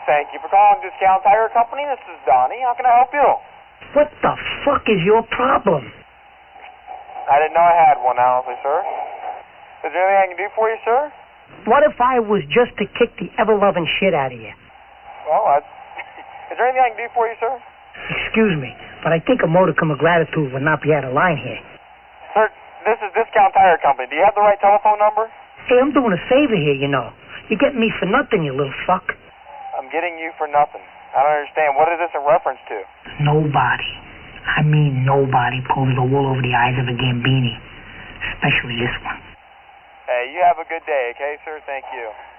Thank you for calling Discount Tire Company. This is Donnie. How can I help you? What the fuck is your problem? I didn't know I had one, honestly, sir. Is there anything I can do for you, sir? What if I was just to kick the ever-loving shit out of you? Well, is there anything I can do for you, sir? Excuse me, but I think a modicum of gratitude would not be out of line here. Sir, this is Discount Tire Company. Do you have the right telephone number? Hey, I'm doing a favor here, you know. You're getting me for nothing, you little fuck. I'm getting you for nothing. I don't understand. What is this in reference to? Nobody, I mean nobody, pulls the wool over the eyes of a Gambini. Especially this one. Hey, you have a good day, okay, sir? Thank you.